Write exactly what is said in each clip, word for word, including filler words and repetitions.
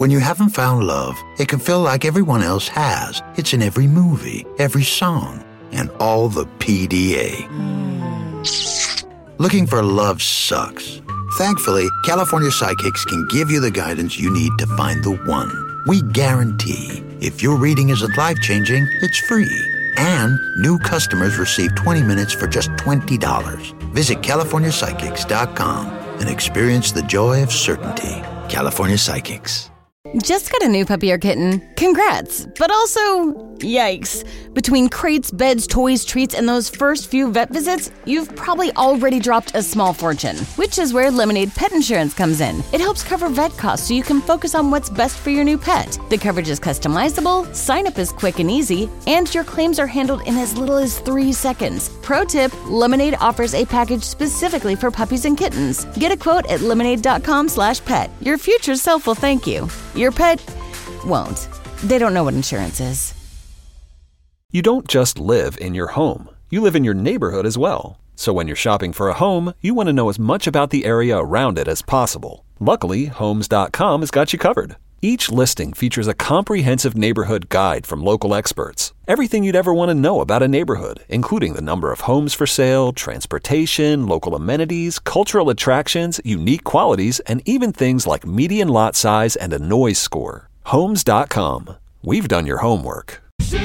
When you haven't found love, it can feel like everyone else has. It's in every movie, every song, and all the P D A. Mm. Looking for love sucks. Thankfully, California Psychics can give you the guidance you need to find the one. We guarantee if your reading isn't life-changing, it's free. And new customers receive twenty minutes for just twenty dollars. Visit California Psychics dot com and experience the joy of certainty. California Psychics. Just got a new puppy or kitten? Congrats, but also, yikes. Between crates, beds, toys, treats, and those first few vet visits, you've probably already dropped a small fortune, which is where Lemonade Pet Insurance comes in. It helps cover vet costs so you can focus on what's best for your new pet. The coverage is customizable, sign-up is quick and easy, and your claims are handled in as little as three seconds. Pro tip, Lemonade offers a package specifically for puppies and kittens. Get a quote at lemonade.com slash pet. Your future self will thank you. Your pet won't. They don't know what insurance is. You don't just live in your home. You live in your neighborhood as well. So when you're shopping for a home, you want to know as much about the area around it as possible. Luckily, Homes dot com has got you covered. Each listing features a comprehensive neighborhood guide from local experts. Everything you'd ever want to know about a neighborhood, including the number of homes for sale, transportation, local amenities, cultural attractions, unique qualities, and even things like median lot size and a noise score. Homes dot com. We've done your homework.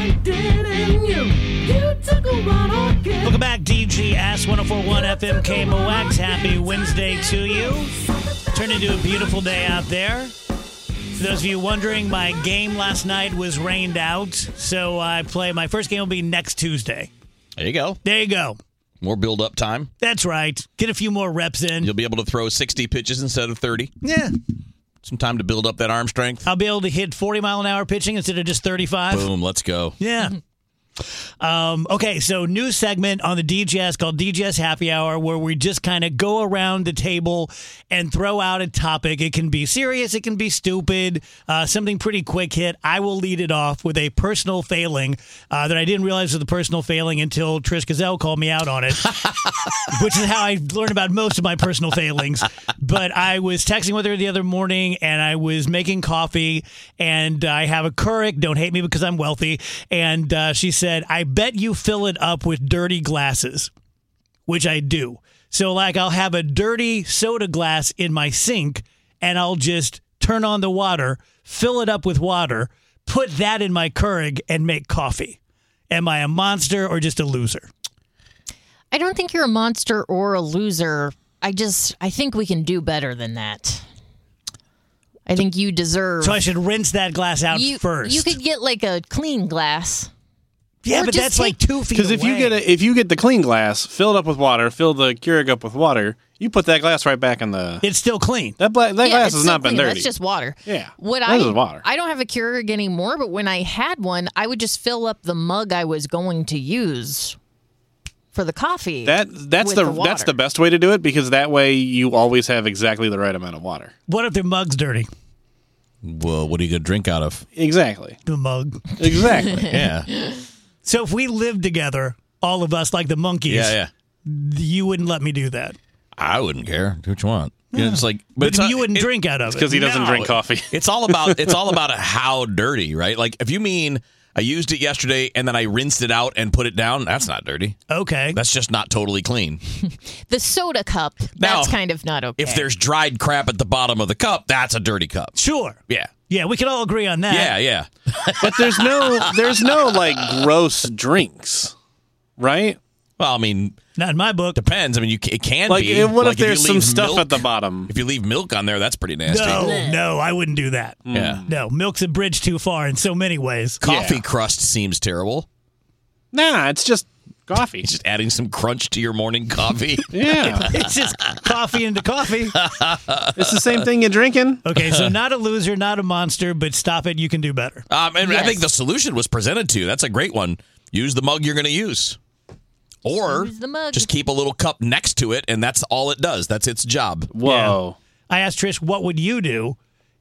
Welcome back, D G S one oh four point one F M K M O X. Happy Wednesday to you. Turned into a beautiful day out there. For those of you wondering, my game last night was rained out, so I play. My first game will be next Tuesday. There you go. There you go. More build-up time. That's right. Get a few more reps in. You'll be able to throw sixty pitches instead of thirty. Yeah. Some time to build up that arm strength. I'll be able to hit forty mile an hour pitching instead of just thirty-five. Boom, let's go. Yeah. Um, okay, so new segment on the D G S called D G S Happy Hour, where we just kind of go around the table and throw out a topic. It can be serious, it can be stupid, uh, something pretty quick hit. I will lead it off with a personal failing uh, that I didn't realize was a personal failing until Trish Gazelle called me out on it, which is how I learned about most of my personal failings. But I was texting with her the other morning, and I was making coffee, and I have a Keurig. Don't hate me because I'm wealthy. And uh, she said, Said, I bet you fill it up with dirty glasses, which I do. So, like, I'll have a dirty soda glass in my sink, and I'll just turn on the water, fill it up with water, put that in my Keurig, and make coffee. Am I a monster or just a loser? I don't think you're a monster or a loser. I just, I think we can do better than that. I think you deserve... So I should rinse that glass out you, first. You could get, like, a clean glass. Yeah, or but that's take, like two feet Because if away. you get a, if you get the clean glass, fill it up with water, fill the Keurig up with water, you put that glass right back in the... It's still clean. That, bla- that yeah, glass has not been clean. dirty. That's just water. Yeah, what that I, is water. I don't have a Keurig anymore, but when I had one, I would just fill up the mug I was going to use for the coffee. That that's with the, the water. that's the best way to do it, because that way you always have exactly the right amount of water. What if their mug's dirty? Well, what are you going to drink out of? Exactly. The mug. Exactly. Yeah. So if we lived together, all of us like the monkeys, Yeah, yeah. you wouldn't let me do that. I wouldn't care. Do what you want. You know, it's like, but, But it's not- you wouldn't it- drink out of it. Because he doesn't No. drink coffee. It's all about it's all about how dirty, right? Like if you mean I used it yesterday and then I rinsed it out and put it down, that's not dirty. Okay. That's just not totally clean. The soda cup, Now, that's kind of not okay. If there's dried crap at the bottom of the cup, that's a dirty cup. Sure. Yeah. Yeah, we can all agree on that. Yeah, yeah. But there's no there's no like gross drinks, right? Well, I mean, Not in my book. depends. I mean, you ca- it can Like, be. what Like, if there's you some leave stuff milk- at the bottom? If you leave milk on there, that's pretty nasty. No, no, I wouldn't do that. Yeah. No, milk's a bridge too far in so many ways. Coffee Yeah. crust seems terrible. Nah, it's just coffee. It's just adding some crunch to your morning coffee. Yeah, It's just coffee into coffee. it's the same thing you're drinking. Okay, so not a loser, not a monster, but stop it. You can do better. Um, and I Yes. think the solution was presented to you. That's a great one. Use the mug you're going to use. Or Use the mug. just keep a little cup next to it, and that's all it does. That's its job. Whoa. I asked Trish, what would you do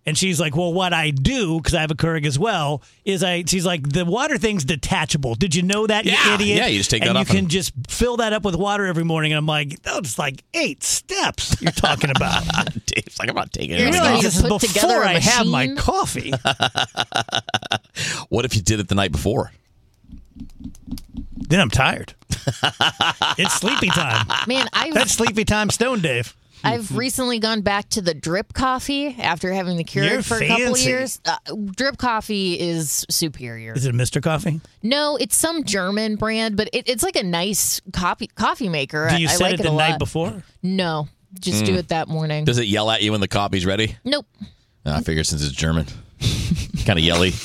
And she's like, well, what I do, because I have a Keurig as well, is I. She's like, the water thing's detachable. Did you know that, Yeah. you idiot? Yeah, you just take and that you off can and- just fill that up with water every morning. And I'm like, that's like eight steps you're talking about. Dave's like, I'm not taking You're anything gonna off. need This to is put together before a I have my machine. coffee. What if you did it the night before? Then I'm tired. It's sleepy time. Man, I That's sleepy time stone, Dave. I've recently gone back to the drip coffee after having the Keurig You're for a couple of fancy. years. Uh, drip coffee is superior. Is it Mister Coffee? No, it's some German brand, but it, it's like a nice coffee coffee maker. Do you I, I set like it it the a lot. night before? No, just do it that morning. Does it yell at you when the coffee's ready? Nope. Oh, I figure since it's German. Kind of yelly.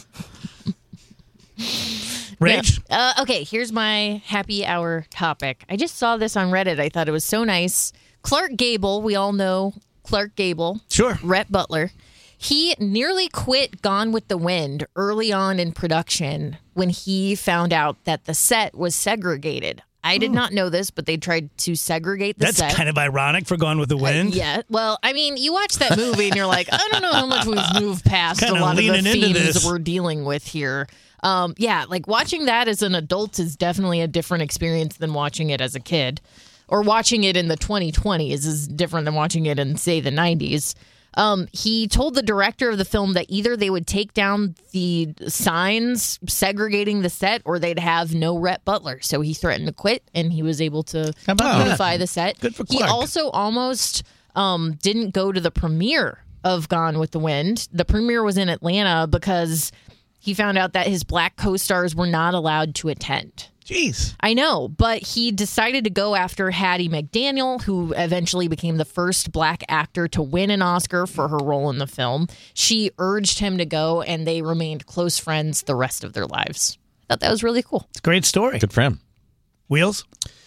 Rach? Uh, okay, here's my happy hour topic. I just saw this on Reddit. I thought it was so nice. Clark Gable, we all know Clark Gable. Sure. Rhett Butler. He nearly quit Gone with the Wind early on in production when he found out that the set was segregated. I did not know this, but they tried to segregate the That's set. kind of ironic for Gone with the Wind. Yeah. Well, I mean, you watch that movie and you're like, I don't know how much we've moved past Kinda a lot of the leaning into themes this. we're dealing with here. Um, yeah, like watching that as an adult is definitely a different experience than watching it as a kid. Or watching it in the twenty twenties is different than watching it in, say, the nineties. Um, he told the director of the film that either they would take down the signs segregating the set or they'd have no Rhett Butler. So he threatened to quit, and he was able to How about that? unify the set. Good for He Clark. also almost um, didn't go to the premiere of Gone with the Wind. The premiere was in Atlanta because he found out that his black co-stars were not allowed to attend. Jeez. I know, but he decided to go after Hattie McDaniel, who eventually became the first black actor to win an Oscar for her role in the film. She urged him to go, and they remained close friends the rest of their lives. I thought that was really cool. It's a great story. Good for him. Wheels?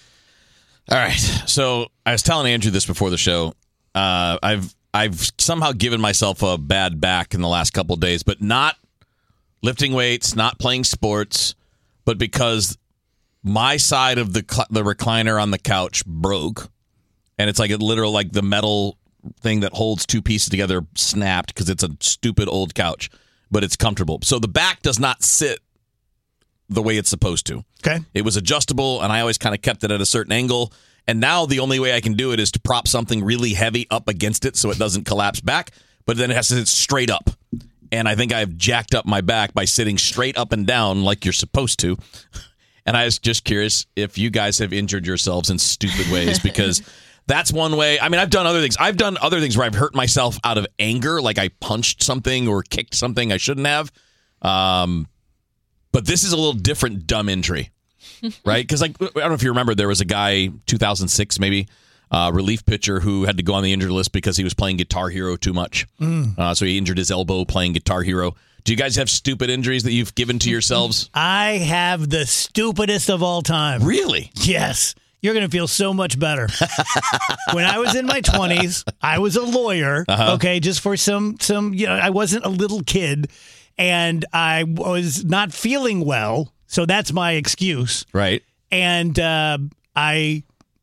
All right. So I was telling Andrew this before the show. Uh, I've I've somehow given myself a bad back in the last couple of days, but not lifting weights, not playing sports, but because my side of the cl- the recliner on the couch broke, and it's like a literal like the metal thing that holds two pieces together snapped because it's a stupid old couch, but it's comfortable. So the back does not sit the way it's supposed to. Okay. It was adjustable, and I always kind of kept it at a certain angle. And now the only way I can do it is to prop something really heavy up against it so it doesn't collapse back, but then it has to sit straight up. And I think I've jacked up my back by sitting straight up and down like you're supposed to. And I was just curious if you guys have injured yourselves in stupid ways, because that's one way. I mean, I've done other things. I've done other things where I've hurt myself out of anger, like I punched something or kicked something I shouldn't have. Um, but this is a little different dumb injury, right? Because like, I don't know if you remember, there was a guy, two thousand six maybe, uh, relief pitcher who had to go on the injured list because he was playing Guitar Hero too much. Mm. Uh, so he injured his elbow playing Guitar Hero. Do you guys have stupid injuries that you've given to yourselves? I have the stupidest of all time. Really? Yes. You're going to feel so much better. When I was in my twenties, I was a lawyer, Uh-huh. okay, just for some, some, you know, I wasn't a little kid, and I was not feeling well, so that's my excuse. Right. And uh, I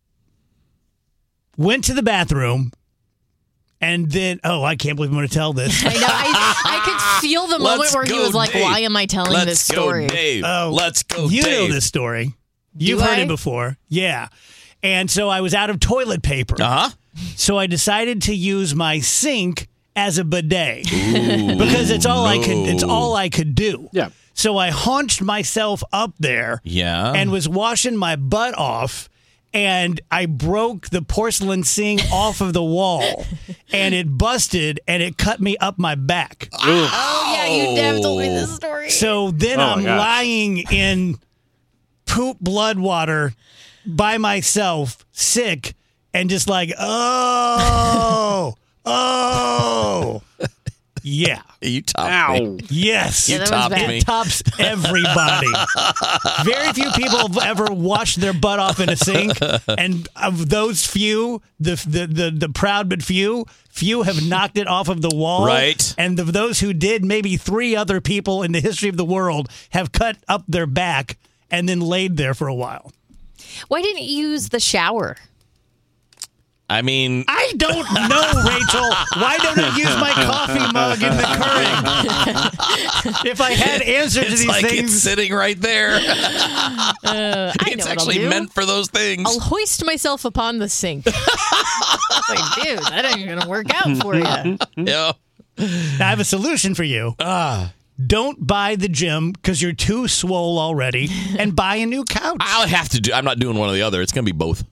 went to the bathroom, and then, oh, I can't believe I'm going to tell this. I know. I, I could feel the moment Let's where he go, was like, Dave. why am I telling Let's this story? Go, Dave. Oh, Let's go, You Dave. know this story. You've Do heard I? it before. Yeah. And so I was out of toilet paper. Uh-huh. So I decided to use my sink as a bidet because it's all I could it's all I could do. Yeah. So I haunched myself up there Yeah. and was washing my butt off, and I broke the porcelain sink off of the wall, and it busted, and it cut me up my back. Oh, yeah, you have told me this story. So then Oh, my I'm gosh. lying in poop blood water by myself, sick, and just like, oh, oh. Yeah. You topped me. Ow. Yes. Yeah, that was topped bad. me. It tops everybody. Very few people have ever washed their butt off in a sink, and of those few, the the the, the proud but few, few have knocked it off of the wall. Right. And of those who did, maybe three other people in the history of the world have cut up their back and then laid there for a while. Why didn't you use the shower? I mean, I don't know, Rachel. Why don't I use my coffee mug in the Keurig? If I had answers to it's these like things, it's sitting right there. Uh, I It's know what actually I'll do. meant for those things. I'll hoist myself upon the sink. Like, dude, that ain't gonna work out for you. Yeah. I have a solution for you. Ah. Don't buy the gym because you're too swole already, and buy a new couch. I'll have to do. I'm not doing one or the other. It's going to be both.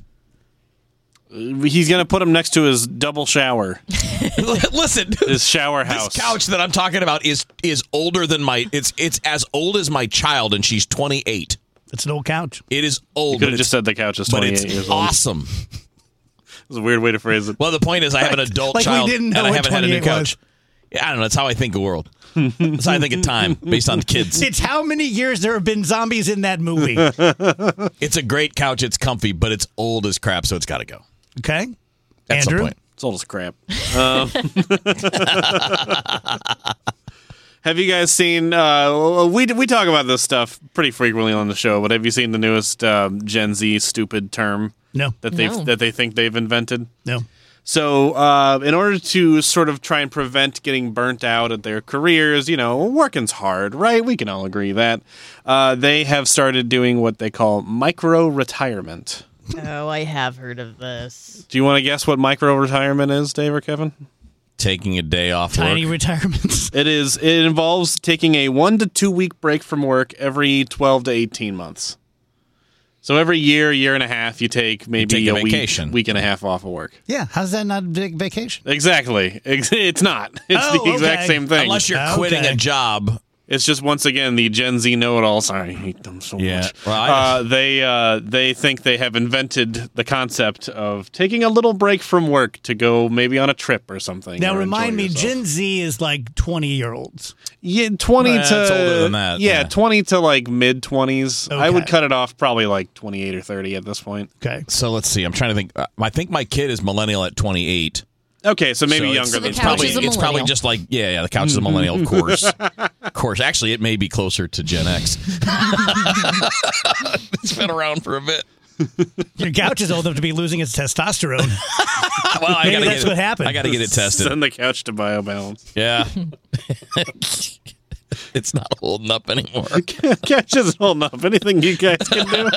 He's going to put him next to his double shower, Listen, his shower house. this couch that I'm talking about is is older than my. It's it's as old as my child, and she's twenty-eight. It's an old couch. It is old. Could but have just it's- said the couch is but twenty-eight it's years old. awesome. It's a weird way to phrase it. Well, the point is, I have an adult Like we child, didn't know and I what haven't had a new twenty-eight couch. Yeah, I don't know. That's how I think of the world. That's how I think of time, based on kids. It's how many years there have been zombies in that movie. It's a great couch. It's comfy, but it's old as crap, so it's got to go. Okay? That's Andrew? the point. It's old as crap. Um, have you guys seen? Uh, we we talk about this stuff pretty frequently on the show, but have you seen the newest um, Gen Z stupid term No. that they No. that they think they've invented? No. So, uh, in order to sort of try and prevent getting burnt out at their careers, you know, working's hard, right? We can all agree that. Uh, they have started doing what they call micro retirement. Oh, I have heard of this. Do you want to guess what micro retirement is, Dave or Kevin? Taking a day off Tiny work. retirements. It is. It involves taking a one to two week break from work every twelve to eighteen months. So every year, year and a half, you take maybe take a a, week, vacation. week and a half off of work. Yeah. How's that not a big vacation? Exactly. Ex- It's not. It's Oh, the exact okay. same thing. Unless you're Okay. quitting a job. It's just once again the Gen Z know-it-alls. I hate them so Yeah. much. Well, I uh, they uh, they think they have invented the concept of taking a little break from work to go maybe on a trip or something. Now, or remind enjoy me, yourself. Gen Z is like twenty-year-olds. Yeah, twenty Well, to it's older than that, Yeah, yeah. twenty to like mid twenties. I would Okay. cut it off probably like twenty-eight or thirty at this point. Okay. So let's see. I'm trying to think. Uh, I think my kid is millennial at twenty-eight. Okay, so maybe So younger it's, than the it's couch probably is a it's probably millennial. just like yeah yeah the couch is a millennial of course of course actually it may be closer to Gen X. It's been around for a bit. Your couch is old enough to be losing its testosterone. Well, I Maybe gotta that's get what it, happened. I got to get it tested. Send the couch to BioBalance. Yeah, it's not holding up anymore. Couch isn't holding up. Anything you guys can do?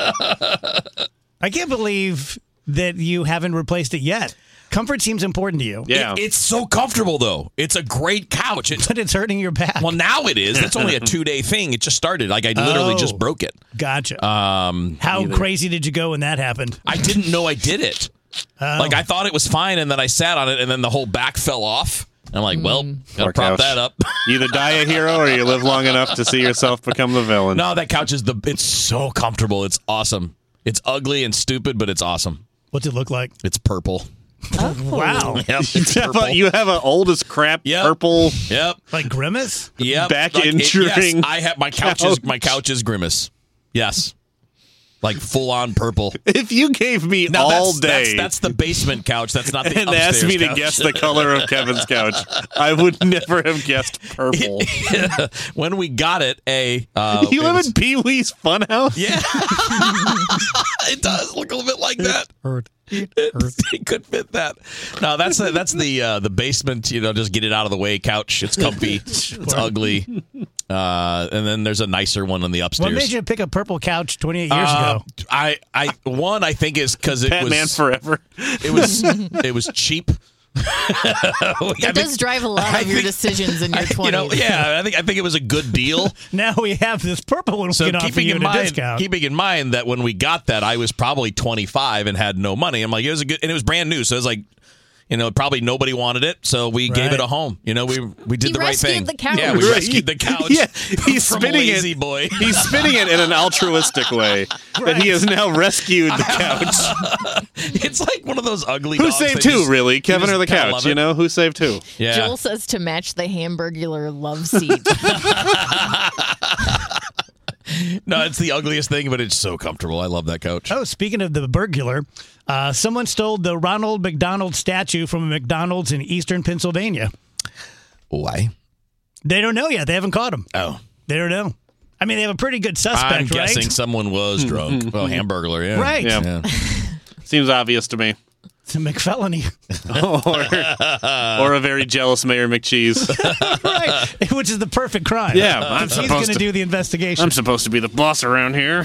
I can't believe that you haven't replaced it yet. Comfort seems important to you. Yeah. It- it's so comfortable though. It's a great couch. It's, But it's hurting your back. well, now it is. That's only a two day thing. It just started. Like I literally Oh. just broke it. Gotcha. Um, How crazy did you go when that happened? I didn't know I did it. Oh. Like I thought it was fine, and then I sat on it, and then the whole back fell off. And I'm like, well, gotta Poor prop couch. that up. You either die a hero or you live long enough to see yourself become the villain. No, that couch is the. It's so comfortable. It's awesome. It's ugly and stupid, but it's awesome. What's it look like? It's purple. Wow. Yep, it's You have purple. a- you have an old as crap Yep. purple. Yep. Like Grimace? Yep. Back Like, it- injuring yes, I have my couch, is couch. my couch is Grimace. Yes. Like full on purple. If you gave me Now, all that's, day That's, that's the basement couch. That's not the and asked me to upstairs guess couch. the color of Kevin's couch, I would never have guessed purple. When we got it, a uh, You it live was- in Pee Wee's Funhouse? Yeah. It does look a little bit like that. Hurt. It could fit that. No, that's the, that's the uh, the basement. You know, just get it out of the way. Couch. It's comfy. It's ugly. Uh, and then there's a nicer one on the upstairs. What made you pick a purple couch twenty-eight years Uh, ago? I I one I think is because it Batman was Forever. it was it was cheap. It does drive a lot I of your think- decisions in your twenties. You know, yeah, I think I think it was a good deal. Now we have this purple one we So can offer keeping you in at a mind, discount. keeping in mind that when we got that, I was probably twenty-five and had no money. I'm like, it was a good, and it was brand new, so it was like, you know, probably nobody wanted it, so we gave Right. it a home. You know, we we did He the right rescued thing. the couch. Yeah, we Right. rescued the couch. Yeah, he's from spinning Lazy it. Boy. He's spinning it in an altruistic way that he has now rescued the couch. It's like one of those ugly. Who dogs saved that who, just- really? you Kevin just or the kinda couch? love You it. know, who saved who? Yeah. Joel says to match the Hamburglar love seat. No, it's the ugliest thing, but it's so comfortable. I love that couch. Oh, speaking of the burglar, uh, someone stole the Ronald McDonald statue from a McDonald's in eastern Pennsylvania. Why? They don't know yet. They haven't caught him. Oh, They don't know. I mean, they have a pretty good suspect, I'm right? guessing someone was drunk. Well, Hamburglar, yeah. Right. Yeah. Yeah. Seems obvious to me. It's a McFelony. or, or a very jealous Mayor McCheese. Right, which is the perfect crime. Yeah, I'm he's supposed going to to do the investigation. I'm supposed to be the boss around here.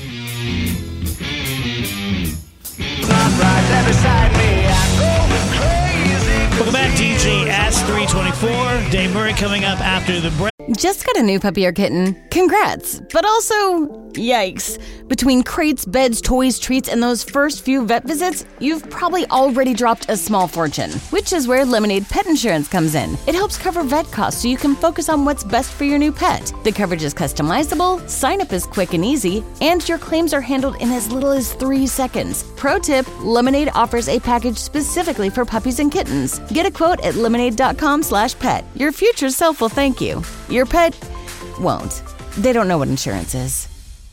Welcome back, D J Ask three twenty-four. Dave Murray coming up after the break. Just got a new puppy or kitten? Congrats. But also, yikes. Between crates, beds, toys, treats, and those first few vet visits, you've probably already dropped a small fortune, which is where Lemonade Pet Insurance comes in. It helps cover vet costs so you can focus on what's best for your new pet. The coverage is customizable, sign up is quick and easy, and your claims are handled in as little as three seconds. Pro tip, Lemonade offers a package specifically for puppies and kittens. Get a quote at lemonade.com slash pet. Your future self will thank you. Your pet won't. They don't know what insurance is.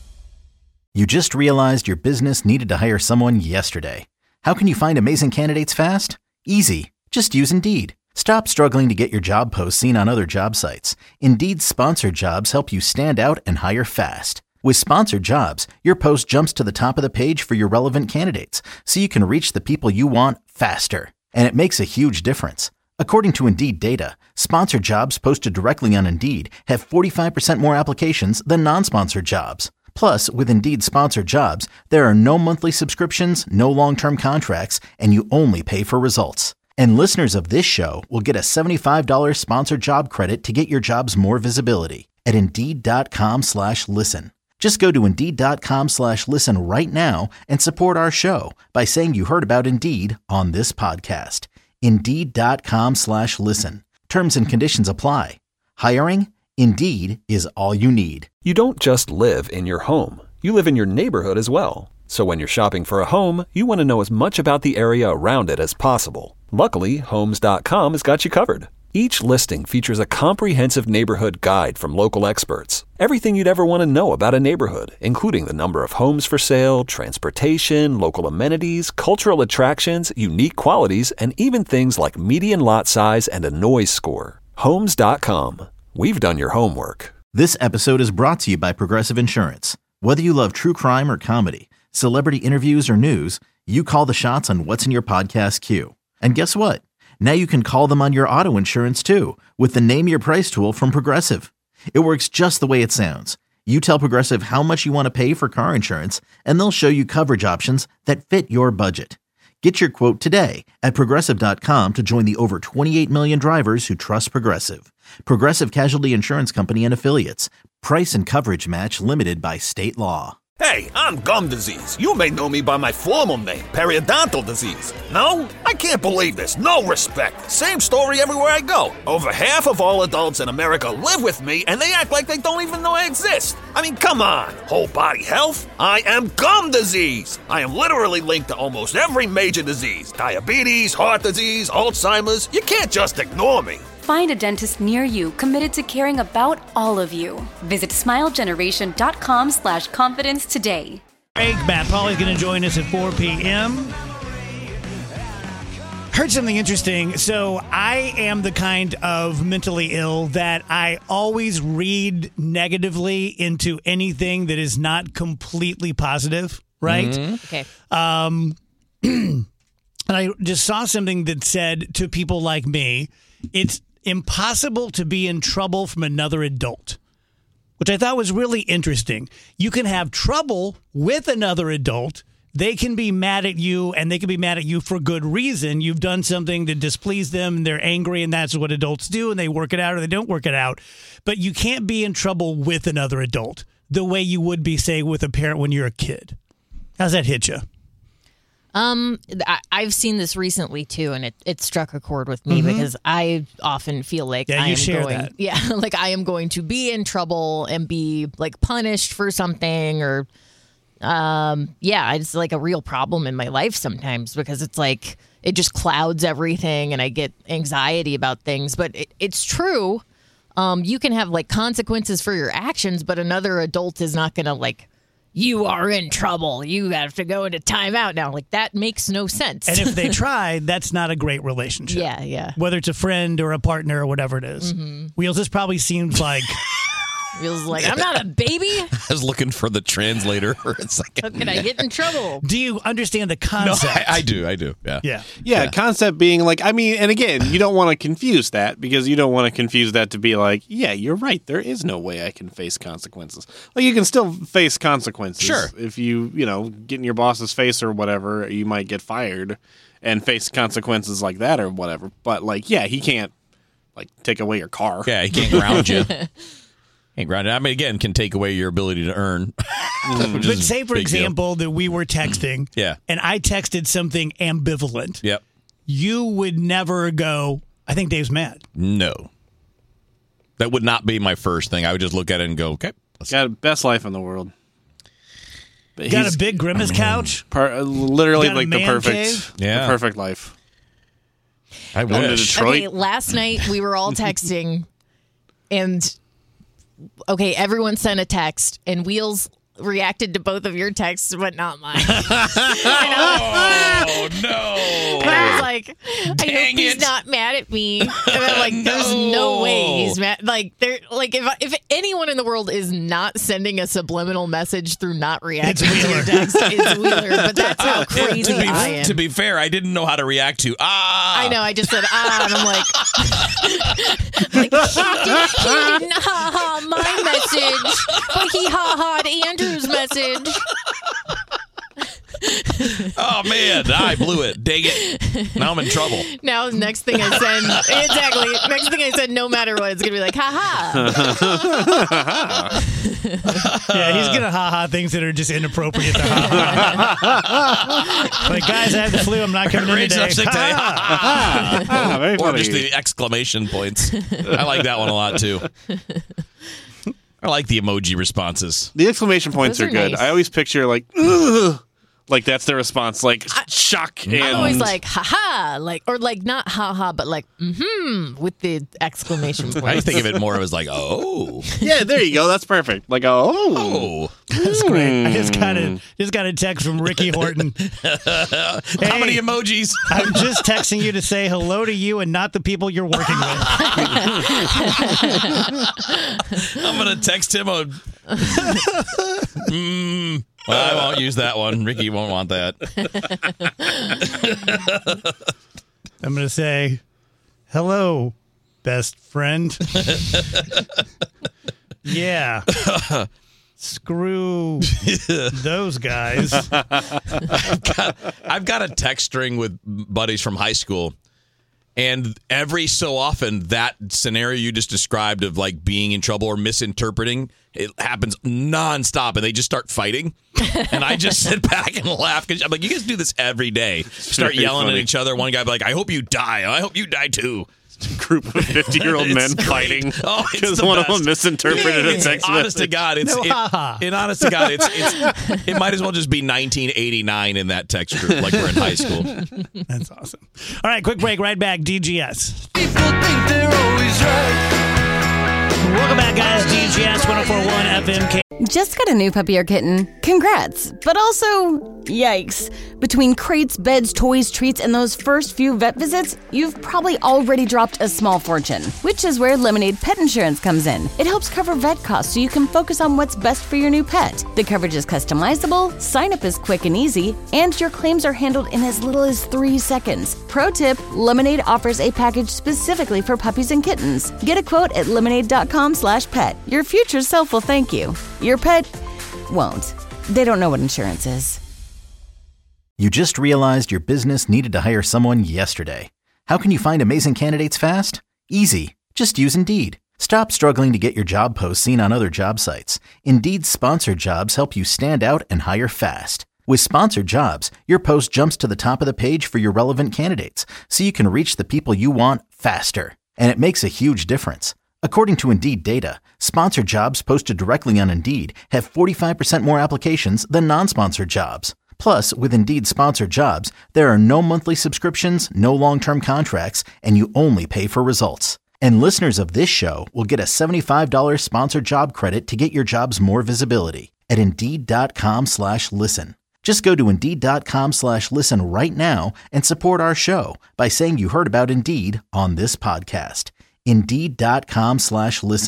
You just realized your business needed to hire someone yesterday. How can you find amazing candidates fast? Easy. Just use Indeed. Stop struggling to get your job posts seen on other job sites. Indeed's sponsored jobs help you stand out and hire fast. With sponsored jobs, your post jumps to the top of the page for your relevant candidates, so you can reach the people you want faster. And it makes a huge difference. According to Indeed data, sponsored jobs posted directly on Indeed have forty-five percent more applications than non-sponsored jobs. Plus, with Indeed sponsored jobs, there are no monthly subscriptions, no long-term contracts, and you only pay for results. And listeners of this show will get a seventy-five dollars sponsored job credit to get your jobs more visibility at Indeed.com slash listen. Just go to Indeed.com slash listen right now and support our show by saying you heard about Indeed on this podcast. Indeed.com slash listen. Terms and conditions apply. Hiring? Indeed is all you need. You don't just live in your home. You live in your neighborhood as well. So when you're shopping for a home, you want to know as much about the area around it as possible. Luckily, Homes dot com has got you covered. Each listing features a comprehensive neighborhood guide from local experts. Everything you'd ever want to know about a neighborhood, including the number of homes for sale, transportation, local amenities, cultural attractions, unique qualities, and even things like median lot size and a noise score. Homes dot com. We've done your homework. This episode is brought to you by Progressive Insurance. Whether you love true crime or comedy, celebrity interviews or news, you call the shots on what's in your podcast queue. And guess what? Now you can call them on your auto insurance too with the Name Your Price tool from Progressive. It works just the way it sounds. You tell Progressive how much you want to pay for car insurance, and they'll show you coverage options that fit your budget. Get your quote today at Progressive dot com to join the over twenty-eight million drivers who trust Progressive. Progressive Casualty Insurance Company and Affiliates. Price and coverage match limited by state law. Hey, I'm gum disease. You may know me by my formal name, periodontal disease. No? I can't believe this. No respect. Same story everywhere I go. Over half of all adults in America live with me, and they act like they don't even know I exist. I mean, come on. Whole body health? I am gum disease. I am literally linked to almost every major disease. Diabetes, heart disease, Alzheimer's. You can't just ignore me. Find a dentist near you committed to caring about all of you. Visit smilegeneration.com slash confidence today. Craig, Matt Pauley's going to join us at four p.m. Heard something interesting. So I am the kind of mentally ill that I always read negatively into anything that is not completely positive, right? Mm-hmm. Okay. Um, and I just saw something that said to people like me, it's impossible to be in trouble from another adult, which I thought was really interesting. You can have trouble with another adult. They can be mad at you, and they can be mad at you for good reason. You've done something that displeased them, and they're angry, and that's what adults do, and they work it out or they don't work it out. But you can't be in trouble with another adult the way you would be, say, with a parent when you're a kid. How's that hit you? Um, I, I've seen this recently too, and it, it struck a chord with me mm-hmm. because I often feel like yeah, I you am share going, that. yeah, like I am going to be in trouble and be like punished for something, or, um, yeah, it's like a real problem in my life sometimes because it's like it just clouds everything, and I get anxiety about things. But it, it's true. Um, you can have like consequences for your actions, but another adult is not going to like. You are in trouble. You have to go into timeout now. Like, that makes no sense. And if they try, that's not a great relationship. Yeah, yeah. Whether it's a friend or a partner or whatever it is. Mm-hmm. Wheels, this probably seems like Wheels is like, I'm not a baby. I was looking for the translator for a second. How can I get in trouble? Do you understand the No, concept? I, I do. I do. Yeah. Yeah. Yeah, Yeah. concept being like, I mean, and again, you don't want to confuse that because you don't want to confuse that to be like, yeah, you're right. There is no way I can face consequences. Like, you can still face consequences. Sure. If you, you know, get in your boss's face or whatever, you might get fired and face consequences like that or whatever. But, like, yeah, he can't, like, take away your car. Yeah, he can't ground you. Can't ground you. I mean, again, can take away your ability to earn. But say, for example, that we were texting Yeah. and I texted something ambivalent. Yep. You would never go, I think Dave's mad. No. That would not be my first thing. I would just look at it and go, okay. let's- Got best life in the world. But Got he's a big Grimace couch? per- literally Got a like the man perfect, cave? Yeah. the perfect life. I Going to wish. Detroit. Okay, last night we were all texting, and okay, everyone sent a text, and Wheels reacted to both of your texts, but not mine. Oh, no. And I was like, I Dang hope he's it. not mad at me. And I'm like, there's no, No. way he's mad. Like, there, like if if anyone in the world is not sending a subliminal message through not reacting It's to your Wheeler. text, it's Wheeler. But that's how crazy to, be, I am. to be fair, I didn't know how to react to, ah. I know. I just said ah, and I'm like, like he, did, he didn't ha ha my message, but he ha ha'd Andrew's message. Oh, man. I blew it. Dang it. Now I'm in trouble. Now, next thing I send, exactly. Next thing I said, no matter what, it's gonna be like ha ha. Yeah, he's going to ha-ha things that are just inappropriate to ha-ha. Like, guys, I have the flu. I'm not coming in Raise today. up sick today. Ha-ha. Ah, very Or funny. just the exclamation points. I like that one a lot, too. I like the emoji responses. The exclamation points Those are are good. nice. I always picture like, ugh, like that's the response, like shock. And I'm always like ha ha, like or like not ha ha, but like mm-hmm with the exclamation point. I think of it more as like, oh. yeah, there you go. That's perfect. Like, oh, Oh. That's great. I just got a, just got a text from Ricky Horton. How Hey. many emojis? I'm just texting you to say hello to you and not the people you're working with. I'm going to text him a. mm, well, I won't use that one. Ricky won't want that. I'm going to say, hello, best friend. Yeah. Screw those guys. I've got, I've got a text string with buddies from high school. And every so often, that scenario you just described of like being in trouble or misinterpreting, it happens nonstop, and they just start fighting. And I just sit back and laugh because I'm like, you guys do this every day. Start very yelling funny. at each other. One guy be like, "I hope you die. I hope you die too." group of fifty-year-old It's men great. fighting Oh, it's because the one best. of them misinterpreted a It's- text honest to message. God, it's No, it, ha-ha. it, honest to God, it's, it's it might as well just be nineteen eighty-nine in that text group, like we're in high school. That's awesome. All right, quick break. Right back. D G S. People think they're always right. Welcome back, guys. D G S one oh four point one F M K. Just got a new puppy or kitten? Congrats. But also, yikes. Between crates, beds, toys, treats, and those first few vet visits, you've probably already dropped a small fortune, which is where Lemonade Pet Insurance comes in. It helps cover vet costs so you can focus on what's best for your new pet. The coverage is customizable, sign up is quick and easy, and your claims are handled in as little as three seconds. Pro tip, Lemonade offers a package specifically for puppies and kittens. Get a quote at lemonade.com slash pet. Your future self will thank you. Your pet won't. They don't know what insurance is. You just realized your business needed to hire someone yesterday. How can you find amazing candidates fast? Easy. Just use Indeed. Stop struggling to get your job posts seen on other job sites. Indeed's sponsored jobs help you stand out and hire fast. With sponsored jobs, your post jumps to the top of the page for your relevant candidates, so you can reach the people you want faster. And it makes a huge difference. According to Indeed data, sponsored jobs posted directly on Indeed have forty-five percent more applications than non-sponsored jobs. Plus, with Indeed sponsored jobs, there are no monthly subscriptions, no long-term contracts, and you only pay for results. And listeners of this show will get a seventy-five dollars sponsored job credit to get your jobs more visibility at Indeed.com slash listen. Just go to Indeed.com slash listen right now and support our show by saying you heard about Indeed on this podcast. Indeed.com slash listen.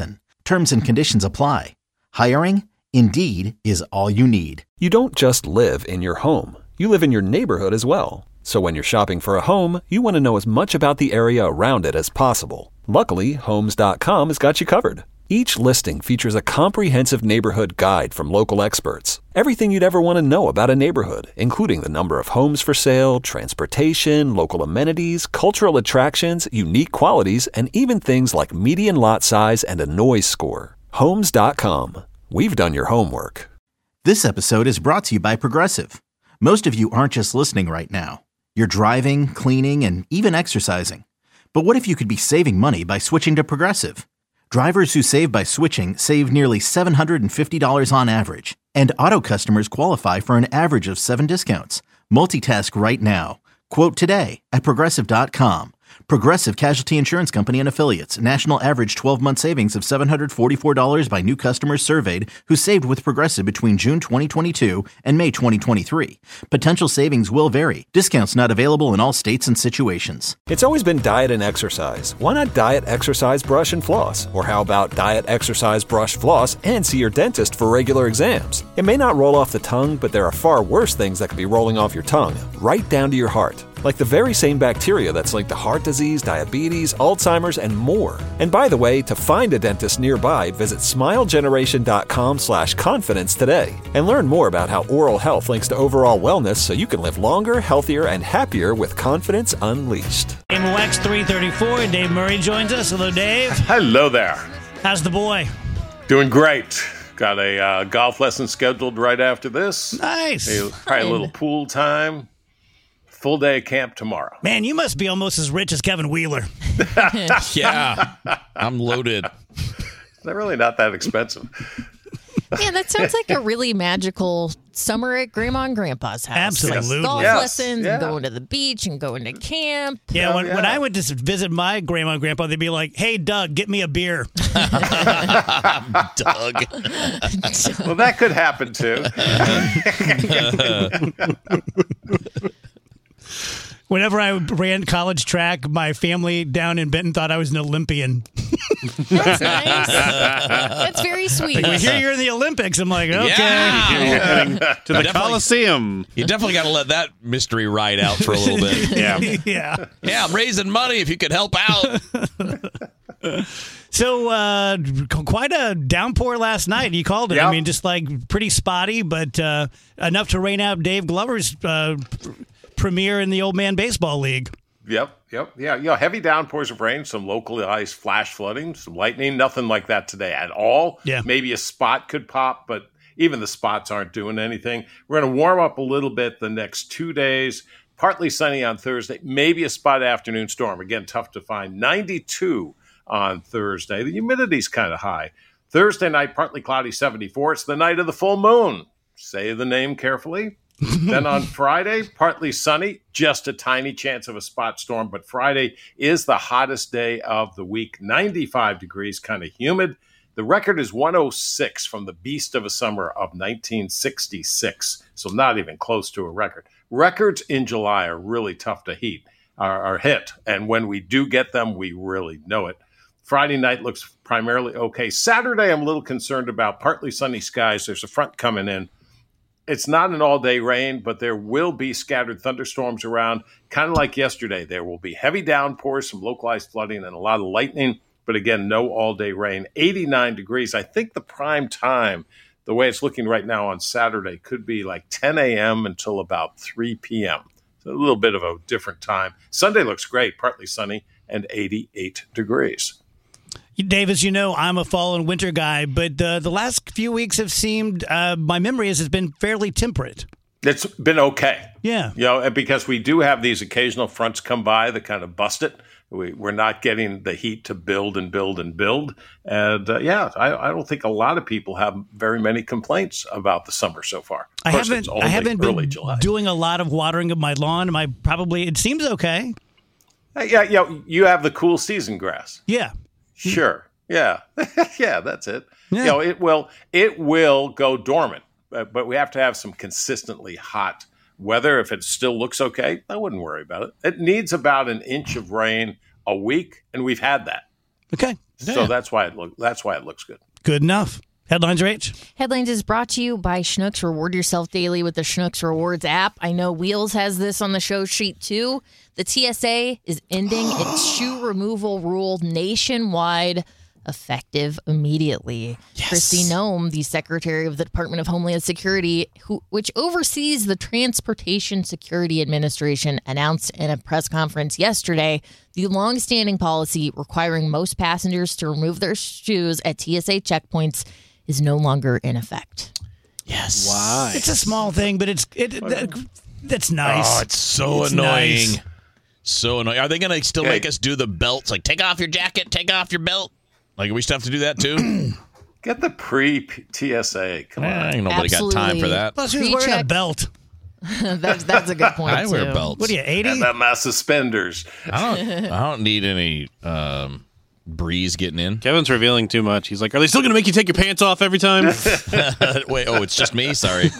Terms and conditions apply. Hiring? Indeed is all you need. You don't just live in your home. You live in your neighborhood as well. So when you're shopping for a home, you want to know as much about the area around it as possible. Luckily, Homes dot com has got you covered. Each listing features a comprehensive neighborhood guide from local experts. Everything you'd ever want to know about a neighborhood, including the number of homes for sale, transportation, local amenities, cultural attractions, unique qualities, and even things like median lot size and a noise score. Homes dot com. We've done your homework. This episode is brought to you by Progressive. Most of you aren't just listening right now. You're driving, cleaning, and even exercising. But what if you could be saving money by switching to Progressive? Drivers who save by switching save nearly seven hundred fifty dollars on average. And auto customers qualify for an average of seven discounts. Multitask right now. Quote today at Progressive dot com. Progressive Casualty Insurance Company and Affiliates. National average twelve-month savings of seven hundred forty-four dollars by new customers surveyed who saved with Progressive between June twenty twenty-two and May twenty twenty-three. Potential savings will vary. Discounts not available in all states and situations. It's always been diet and exercise. Why not diet, exercise, brush, and floss? Or how about diet, exercise, brush, floss, and see your dentist for regular exams? It may not roll off the tongue, but there are far worse things that could be rolling off your tongue, right down to your heart. Like the very same bacteria that's linked to heart disease, diabetes, Alzheimer's, and more. And by the way, to find a dentist nearby, visit smilegeneration.com slash confidence today. And learn more about how oral health links to overall wellness so you can live longer, healthier, and happier with confidence unleashed. M O X three thirty-four, and Dave Murray joins us. Hello, Dave. Hello there. How's the boy? Doing great. Got a uh, golf lesson scheduled right after this. Nice. A, probably a little pool time. Full day of camp tomorrow. Man, you must be almost as rich as Kevin Wheeler. Yeah, I'm loaded. They're really not that expensive. Yeah, that sounds like a really magical summer at Grandma and Grandpa's house. Absolutely. Like golf Yes, lessons yeah. and going to the beach and going to camp. Yeah, Oh, when, yeah. when I went to visit my grandma and grandpa, they'd be like, hey, Doug, get me a beer. Doug. Well, that could happen too. Whenever I ran college track, my family down in Benton thought I was an Olympian. That's nice. That's very sweet. Like, we hear you're in the Olympics. I'm like, okay. Yeah. You're heading to the Definitely. Coliseum. You definitely got to let that mystery ride out for a little bit. Yeah. Yeah. Yeah, I'm raising money if you could help out. So, uh, quite a downpour last night. You called it. Yep. I mean, just like pretty spotty, but uh, enough to rain out Dave Glover's uh, premiere in the Old Man Baseball League. Yep, yep, yeah. You know, heavy downpours of rain, some localized flash flooding, some lightning, nothing like that today at all. Yeah. Maybe a spot could pop, but even the spots aren't doing anything. We're going to warm up a little bit the next two days. Partly sunny on Thursday, maybe a spot afternoon storm. Again, tough to find. ninety-two on Thursday. The humidity's kind of high. Thursday night, partly cloudy, seventy-four. It's the night of the full moon. Say the name carefully. Then on Friday, partly sunny, just a tiny chance of a spot storm. But Friday is the hottest day of the week, ninety-five degrees, kind of humid. The record is one oh six from the beast of a summer of nineteen sixty-six, so not even close to a record. Records in July are really tough to heat, are, are hit, and when we do get them, we really know it. Friday night looks primarily okay. Saturday, I'm a little concerned about partly sunny skies. There's a front coming in. It's not an all-day rain, but there will be scattered thunderstorms around, kind of like yesterday. There will be heavy downpours, some localized flooding, and a lot of lightning. But again, no all-day rain. eighty-nine degrees. I think the prime time, the way it's looking right now on Saturday, could be like ten a.m. until about three p.m. So a little bit of a different time. Sunday looks great, partly sunny, and eighty-eight degrees. Dave, as you know, I'm a fall and winter guy, but uh, the last few weeks have seemed, uh, my memory is, has been fairly temperate. It's been okay. Yeah. You know, because we do have these occasional fronts come by that kind of bust it. We, we're not getting the heat to build and build and build. And uh, yeah, I, I don't think a lot of people have very many complaints about the summer so far. Of I course, haven't, it's only I haven't early been July. doing a lot of watering of my lawn. Am I probably, it seems okay. Uh, yeah, yeah, you have the cool season grass. Yeah. Sure. Yeah. Yeah, that's it. Yeah. You know, it will it will go dormant, but, but we have to have some consistently hot weather. If it still looks okay, I wouldn't worry about it. It needs about an inch of rain a week, and we've had that. Okay. So that's why it look. That's why it looks good. Good enough. Headlines, Rach? Headlines is brought to you by Schnucks. Reward yourself daily with the Schnucks Rewards app. I know Wheels has this on the show sheet, too. The T S A is ending its shoe removal rule nationwide, effective immediately. Yes. Kristi Noem, the Secretary of the Department of Homeland Security, who which oversees the Transportation Security Administration, announced in a press conference yesterday the longstanding policy requiring most passengers to remove their shoes at T S A checkpoints is no longer in effect. Yes. Why? It's a small thing, but it's it. That, that's nice. Oh, it's so it's annoying. Nice. So annoying. Are they going to still Okay. make us do the belts? Like, take off your jacket, take off your belt. Like, we still have to do that too? Get the pre-T S A. Come on. Eh, ain't nobody got time for that. Plus, who's wearing a Pre-check. belt? that's, that's a good point, I wear too. belts. What are you, eighty? And that my suspenders. I don't, I don't need any um, breeze getting in. Kevin's revealing too much. He's like, are they still going to make you take your pants off every time? Wait, oh, it's just me? Sorry.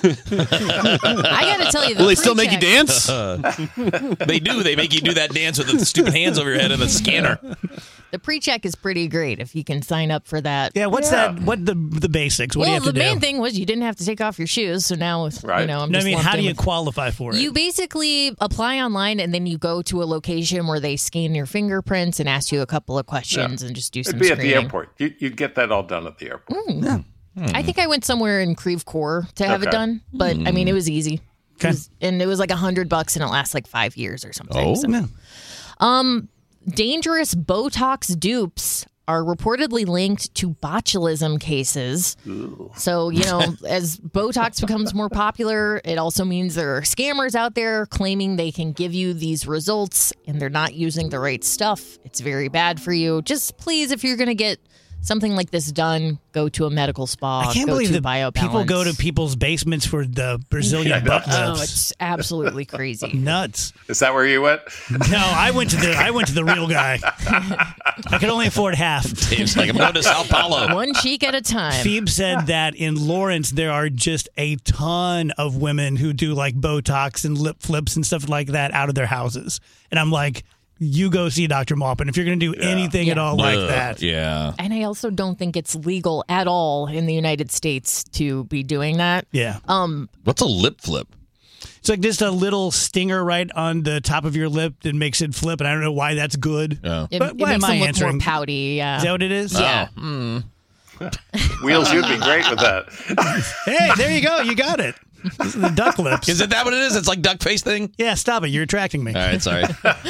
I got to tell you, the Will they still make you pre-check- dance? They do. They make you do that dance with the stupid hands over your head and the scanner. The pre-check is pretty great if you can sign up for that. Yeah, what's Yeah. that? What the the basics? What do well, you have to the do? main thing was you didn't have to take off your shoes. So now, with, Right. you know, I'm No, I just mean, lumped how do in you with- qualify for it? You basically apply online and then you go to a location where they scan your fingerprints and ask you a couple of questions and just do some It'd be at screening. the airport. You, you'd get that all done at the airport. Mm. I think I went somewhere in Creve Coeur to have it Okay. done, but I mean, it was easy. It Okay. was- and it was like a hundred bucks and it lasts like five years or something. Oh. So- Yeah. Um, dangerous Botox dupes are reportedly linked to botulism cases. So, you know, as Botox becomes more popular, it also means there are scammers out there claiming they can give you these results and they're not using the right stuff. It's very bad for you. Just please, if you're going to get something like this done, go to a medical spa. I can't go believe to that BioBalance. people go to people's basements for the Brazilian butt Oh, lifts. it's absolutely crazy. Nuts. Is that where you went? No, I went to the I went to the real guy. I could only afford half. It's like I'm going to Sao Paulo. One cheek at a time. Phoebe said that in Lawrence there are just a ton of women who do like Botox and lip flips and stuff like that out of their houses. And I'm like, you go see Doctor Maupin if you're going to do anything at all like Ugh, that. Yeah. And I also don't think it's legal at all in the United States to be doing that. Yeah. Um, What's a lip flip? It's like just a little stinger right on the top of your lip that makes it flip, and I don't know why that's good. Oh. it, But it why makes am I them look answering? more pouty. Yeah. Is that what it is? Yeah. Oh, mm. Wheels, you'd be great with that. Hey, there you go. You got it. This is the duck lips. Is it that what it is? It's like duck face thing? Yeah, stop it. You're attracting me. All right, sorry.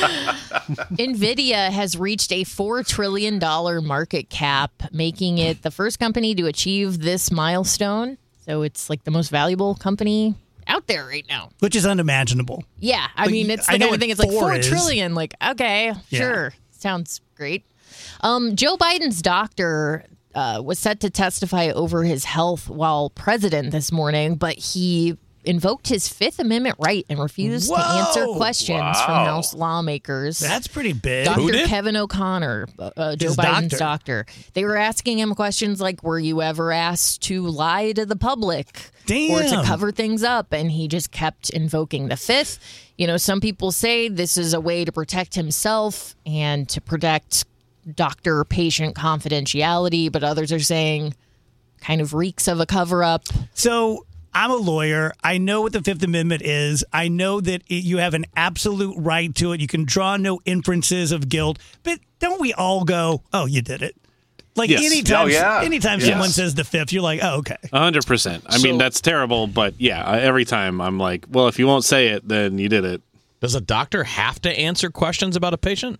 NVIDIA has reached a four trillion dollars market cap, making it the first company to achieve this milestone. So it's like the most valuable company out there right now. Which is unimaginable. Yeah. I Like, mean, it's I the know kind of what thing. It's like four four is. trillion. Like, okay, Yeah. sure. Sounds great. Um, Joe Biden's doctor uh, was set to testify over his health while president this morning, but he invoked his Fifth Amendment right and refused Whoa. to answer questions from Wow. House lawmakers. That's pretty big. Doctor Who did? Kevin O'Connor, uh, Joe His Biden's doctor. doctor. They were asking him questions like, were you ever asked to lie to the public? Or to Damn. cover things up? And he just kept invoking the Fifth. You know, some people say this is a way to protect himself and to protect doctor-patient confidentiality, but others are saying kind of reeks of a cover-up. So I'm a lawyer. I know what the Fifth Amendment is. I know that it, you have an absolute right to it. You can draw no inferences of guilt. But don't we all go, oh, you did it? Like Yes. anytime, Oh, yeah. anytime Yes. someone says the Fifth, you're like, oh, okay. A hundred percent. I mean, So- that's terrible, but yeah, I- every time I'm like, well, if you won't say it, then you did it. Does a doctor have to answer questions about a patient?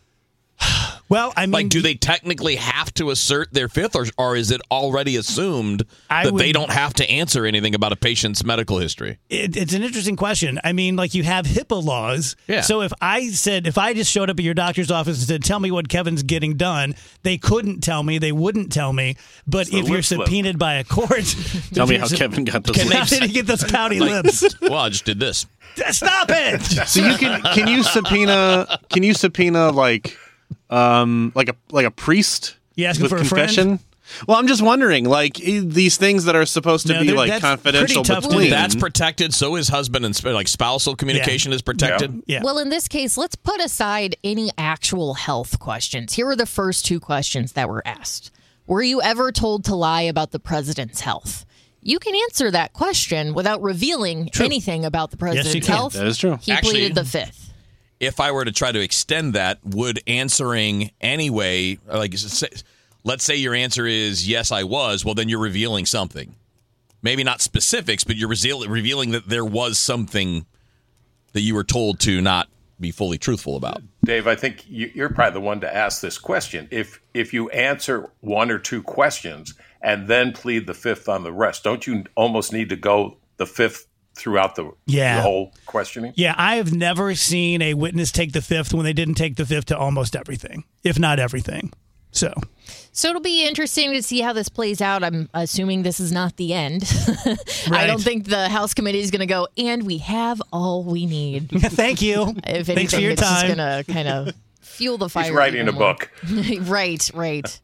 Well, I mean, Like, do they technically have to assert their fifth, or, or is it already assumed I that would- they don't have to answer anything about a patient's medical history? It, it's an interesting question. I mean, like you have HIPAA laws. Yeah. So if I said, if I just showed up at your doctor's office and said, tell me what Kevin's getting done, they couldn't tell me. They wouldn't tell me. But the if you're lip flip. subpoenaed by a court, Tell me if how you're sub- Kevin got those Can they- How lips. did he get those pouty Like- lips? Well, I just did this. Stop it! So you can can you subpoena can you subpoena like um like a like a priest You asking with for a confession? friend? Well, I'm just wondering, like e- these things that are supposed to No, be they're- like that's confidential pretty tough to between. do. That's protected. So is husband and sp- like spousal communication is protected. Yeah. Well, in this case, let's put aside any actual health questions. Here are the first two questions that were asked. Were you ever told to lie about the president's health? You can answer that question without revealing True. anything about the Yes, you president's can. health. That is true. He Actually- pleaded the fifth. If I were to try to extend that, would answering anyway, like say, let's say your answer is yes, I was, well, then you're revealing something. Maybe not specifics, but you're reveal- revealing that there was something that you were told to not be fully truthful about. Dave, I think you- you're probably the one to ask this question. If if you answer one or two questions and then plead the fifth on the rest, don't you almost need to go the fifth throughout the, Yeah. the whole questioning? Yeah, I have never seen a witness take the fifth when they didn't take the fifth to almost everything, if not everything. So, So it'll be interesting to see how this plays out. I'm assuming this is not the end. I Right. don't think the House committee is going to go, and we have all we need. thank you. If anything, Thanks for your it's time. just going to kind of fuel the fire. He's writing even a more. book. right, right.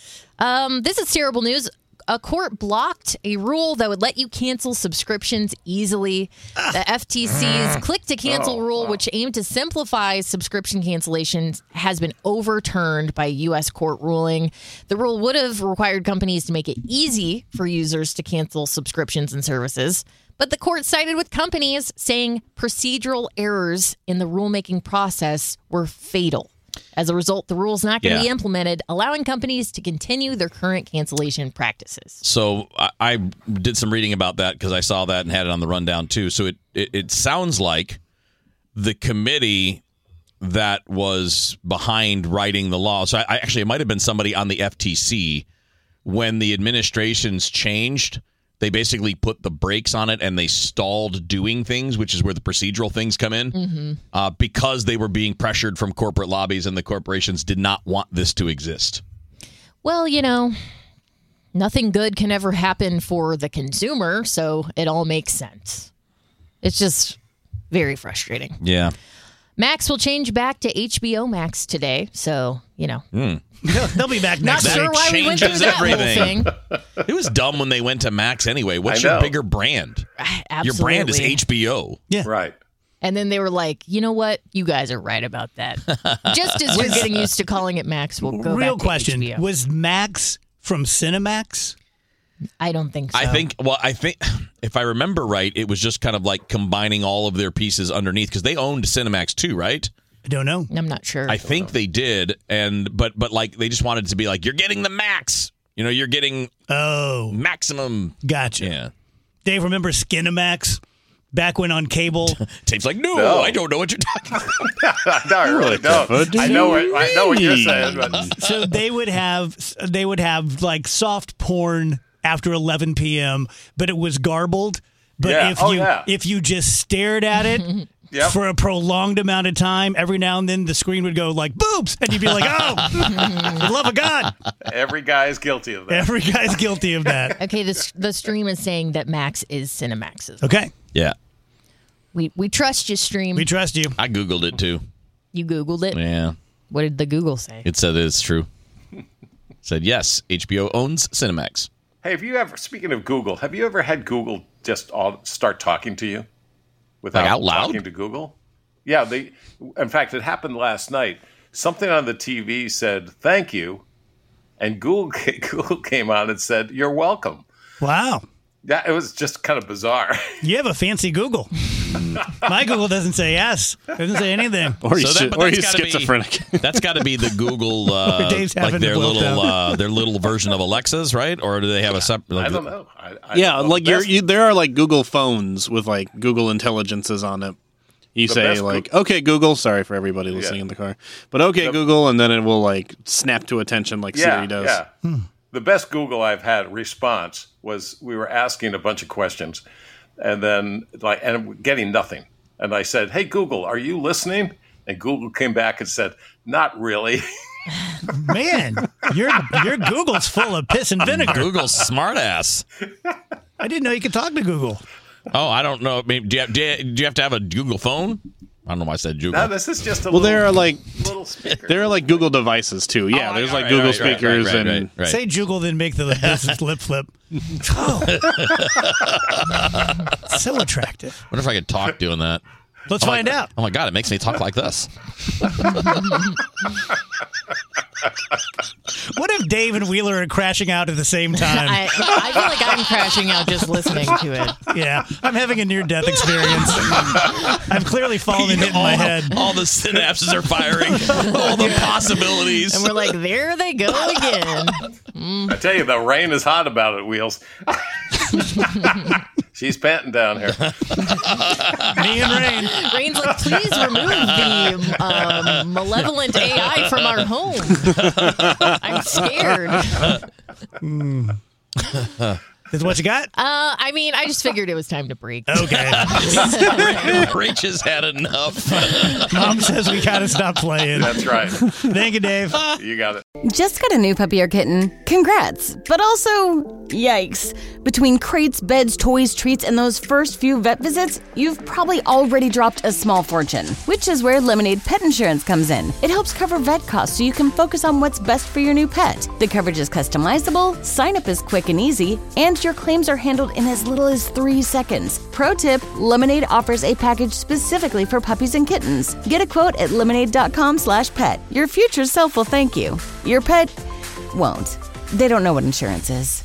Um, this is terrible news. A court blocked a rule that would let you cancel subscriptions easily. The F T C's click to cancel rule, which aimed to simplify subscription cancellations, has been overturned by a U S court ruling. The rule would have required companies to make it easy for users to cancel subscriptions and services. But the court sided with companies, saying procedural errors in the rulemaking process were fatal. As a result, the rule is not going to Yeah. be implemented, allowing companies to continue their current cancellation practices. So I, I did some reading about that because I saw that and had it on the rundown too. So it, it, it sounds like the committee that was behind writing the law. So I, I actually, it might have been somebody on the F T C when the administrations changed. They basically put the brakes on it and they stalled doing things, which is where the procedural things come in, Mm-hmm. uh, because they were being pressured from corporate lobbies and the corporations did not want this to exist. Well, you know, nothing good can ever happen for the consumer, so it all makes sense. It's just very frustrating. Yeah. Max will change back to H B O Max today, so, you know. Mm. They'll be back Not next sure week. why we went through Changes that whole everything. thing. It was dumb when they went to Max anyway. What's I your know. bigger brand? Absolutely. Your brand is H B O. Yeah. Right. And then they were like, you know what? You guys are right about that. Just as you're getting used to calling it Max, we'll go Real back to question. H B O. Was Max from Cinemax? I don't think so. I think, well, I think if I remember right, it was just kind of like combining all of their pieces underneath because they owned Cinemax too, right? I don't know. I'm not sure. I think they did. And, but, but like they just wanted to be like, you're getting the max. You know, you're getting Oh, maximum. gotcha. Yeah. Dave, remember Skinamax? Back when on cable? Tape's like, no, No. I don't know what you're talking about. no, I really don't. I know what I know what you're saying, but So they would have they would have like soft porn after eleven p.m., but it was garbled. But Yeah. if Oh, you yeah. if you just stared at it Yep. for a prolonged amount of time, every now and then the screen would go like boobs, and you'd be like, "Oh, for the love of God!" every guy is guilty of that. Every guy's guilty of that. Okay, this, the stream is saying that Max is Cinemax's. Okay, Yeah. We we trust you, stream. we trust you. I Googled it too. You Googled it. Yeah. What did the Google say? It said it's true. It said, yes, H B O owns Cinemax. Hey, have you ever? Speaking of Google, have you ever had Google just all start talking to you without Like out loud? talking to Google? Yeah, they. In fact, it happened last night. Something on the T V said "thank you," and Google Google came on and said "you're welcome." Wow, Yeah, it was just kind of bizarre. you have a fancy Google. My Google doesn't say yes. Doesn't say anything. Or he's, So that- but or that's he's gotta be- schizophrenic. That's got to be the Google, uh, Dave's like having their a little, meltdown. uh, their little version of Alexas, right? Or do they have a separate? Like, I don't know. I, I Yeah, don't know. like The you're, best- you, there are like Google phones with like Google Intelligences on it. You The say best like, Goo- "Okay, Google." Sorry for everybody listening Yeah. in the car, but okay, The- Google, and then it will like snap to attention like yeah, Siri does. Yeah. The best Google I've had response was we were asking a bunch of questions, and then like and getting nothing. And I said, "Hey Google, are you listening?" And Google came back and said, "Not really." Man, your your Google's full of piss and vinegar. Google's smartass. I didn't know you could talk to Google. Oh, I don't know. I mean, do you have, do you, do you have to have a Google phone? I don't know why I said Jugal. No, this is just a well, little, there are like little speaker. there are like Google devices too. Yeah, Oh, there's right, like right, Google right, right, speakers right, right, and right. Say Jugal, then make the lip, lip flip. Oh. So attractive. I wonder if I could talk doing that. Let's oh find my, out. Oh my God, it makes me talk like this. What if Dave and Wheeler are crashing out at the same time? I, I feel like I'm crashing out just listening to it. Yeah, I'm having a near-death experience. I've clearly fallen and hit in all, my head. All the synapses are firing. All the possibilities. And we're like, there they go again. Mm. I tell you, the rain is hot about it, Wheels. She's panting down here. Me and Rain. Rain's like, please remove the um, malevolent A I from our home. I'm scared. Mm. Is what you got? Uh, I mean, I just figured it was time to break. Okay. Rach has had enough. Mom says we gotta stop playing. That's right. Thank you, Dave. You got it. Just got a new puppy or kitten? Congrats. But also, yikes. Between crates, beds, toys, treats, and those first few vet visits, you've probably already dropped a small fortune, which is where Lemonade Pet Insurance comes in. It helps cover vet costs so you can focus on what's best for your new pet. The coverage is customizable, sign up is quick and easy, and your claims are handled in as little as three seconds. Pro tip, Lemonade offers a package specifically for puppies and kittens. Get a quote at lemonade.com slash pet. Your future self will thank you. Your pet won't. They don't know what insurance is.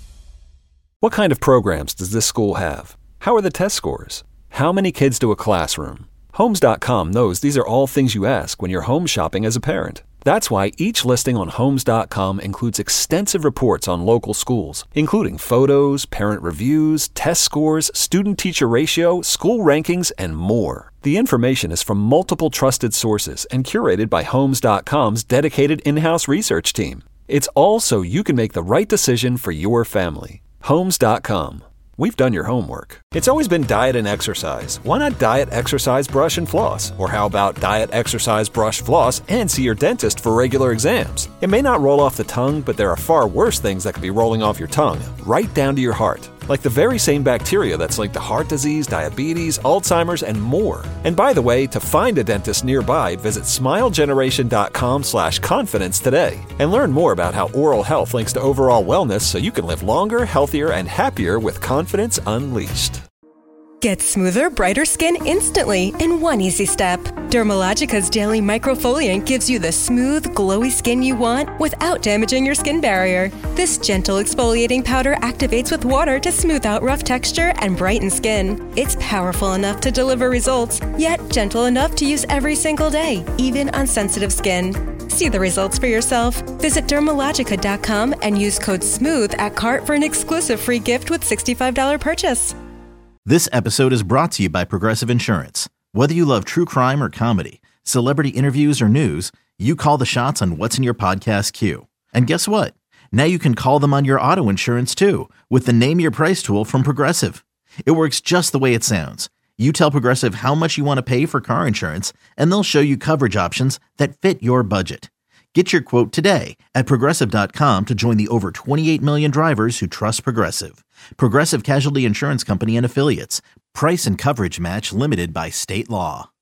What kind of programs does this school have? How are the test scores? How many kids do a classroom? Homes dot com knows these are all things you ask when you're home shopping as a parent. That's why each listing on Homes dot com includes extensive reports on local schools, including photos, parent reviews, test scores, student-teacher ratio, school rankings, and more. The information is from multiple trusted sources and curated by Homes dot com's dedicated in-house research team. It's all so you can make the right decision for your family. Homes dot com. We've done your homework. It's always been diet and exercise. Why not diet, exercise, brush, and floss? Or how about diet, exercise, brush, floss, and see your dentist for regular exams? It may not roll off the tongue, but there are far worse things that could be rolling off your tongue, right down to your heart. Like the very same bacteria that's linked to heart disease, diabetes, Alzheimer's, and more. And by the way, to find a dentist nearby, visit smilegeneration.com slash confidence today. And learn more about how oral health links to overall wellness so you can live longer, healthier, and happier with confidence unleashed. Get smoother, brighter skin instantly in one easy step. Dermalogica's Daily Microfoliant gives you the smooth, glowy skin you want without damaging your skin barrier. This gentle exfoliating powder activates with water to smooth out rough texture and brighten skin. It's powerful enough to deliver results, yet gentle enough to use every single day, even on sensitive skin. See the results for yourself. Visit dermalogica dot com and use code SMOOTH at cart for an exclusive free gift with sixty-five dollars purchase. This episode is brought to you by Progressive Insurance. Whether you love true crime or comedy, celebrity interviews or news, you call the shots on what's in your podcast queue. And guess what? Now you can call them on your auto insurance too with the Name Your Price tool from Progressive. It works just the way it sounds. You tell Progressive how much you want to pay for car insurance, and they'll show you coverage options that fit your budget. Get your quote today at Progressive dot com to join the over twenty-eight million drivers who trust Progressive. Progressive Casualty Insurance Company and Affiliates. Price and coverage match limited by state law.